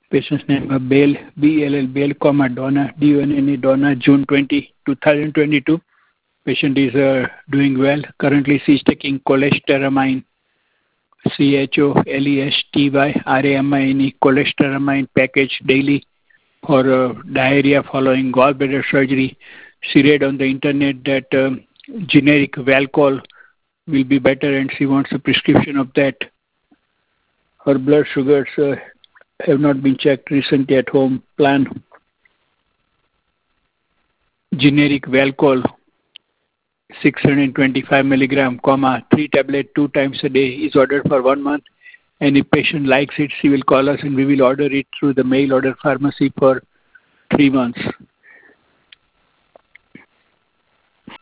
Patient's name Bale, B-L-L, Bale, Donna, D-O-N-N-A, Donna, June 20, 2022. Patient is doing well. Currently, she is taking cholestyramine, CHOLESTYRAMINE, cholestyramine package daily for diarrhea following gallbladder surgery. She read on the internet that generic Valcol will be better and she wants a prescription of that. Her blood sugars have not been checked recently at home. Plan generic Valcol 625 milligram, 3 tablet 2 times a day is ordered for 1 month. And if patient likes it, she will call us and we will order it through the mail order pharmacy for 3 months.